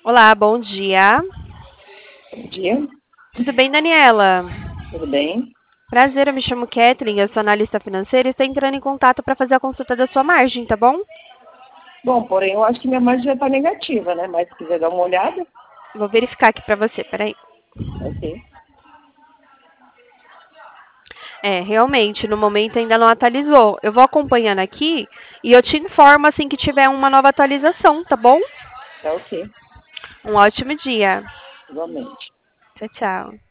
Olá, bom dia. Bom dia, Tudo bem, Daniela? tudo bem? Prazer, eu me chamo Kathleen, eu sou analista financeira e estou entrando em contato para fazer a consulta da sua margem, tá bom? Bom, porém, eu acho que minha margem já está negativa, né? Mas se quiser dar uma olhada, Vou verificar aqui para você, peraí. ok. Realmente, no momento ainda não atualizou. Eu vou acompanhando aqui e eu te informo assim que tiver uma nova atualização, tá bom? Tá ok, Um ótimo dia. igualmente. Tchau, tchau.